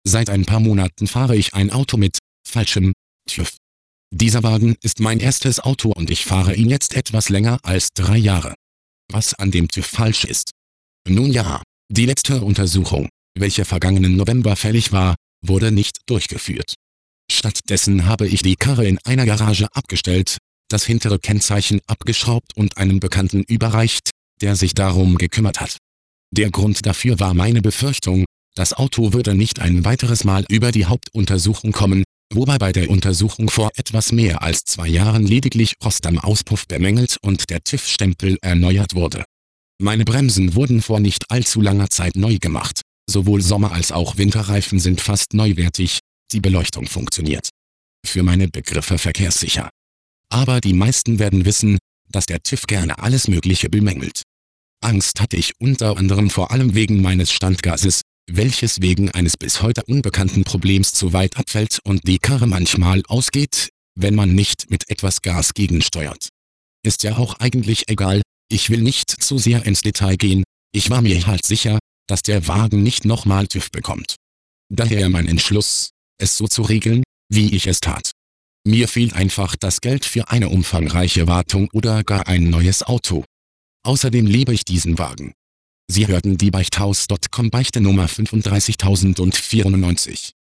Seit ein paar Monaten fahre ich ein Auto mit falschem TÜV. Dieser Wagen ist mein erstes Auto und ich fahre ihn jetzt etwas länger als 3 Jahre. Was an dem TÜV falsch ist? Nun ja, die letzte Untersuchung, welche vergangenen November fällig war, wurde nicht durchgeführt. Stattdessen habe ich die Karre in einer Garage abgestellt, das hintere Kennzeichen abgeschraubt und einem Bekannten überreicht, der sich darum gekümmert hat. Der Grund dafür war meine Befürchtung, das Auto würde nicht ein weiteres Mal über die Hauptuntersuchung kommen, wobei bei der Untersuchung vor etwas mehr als 2 Jahren lediglich Rost am Auspuff bemängelt und der TÜV-Stempel erneuert wurde. Meine Bremsen wurden vor nicht allzu langer Zeit neu gemacht, sowohl Sommer- als auch Winterreifen sind fast neuwertig, die Beleuchtung funktioniert. Für meine Begriffe verkehrssicher. Aber die meisten werden wissen, dass der TÜV gerne alles Mögliche bemängelt. Angst hatte ich unter anderem vor allem wegen meines Standgases, welches wegen eines bis heute unbekannten Problems zu weit abfällt und die Karre manchmal ausgeht, wenn man nicht mit etwas Gas gegensteuert. Ist ja auch eigentlich egal, ich will nicht zu sehr ins Detail gehen, ich war mir halt sicher, dass der Wagen nicht nochmal TÜV bekommt. Daher mein Entschluss, es so zu regeln, wie ich es tat. Mir fehlt einfach das Geld für eine umfangreiche Wartung oder gar ein neues Auto. Außerdem liebe ich diesen Wagen. Sie hörten die Beichthaus.com Beichte Nummer 35094.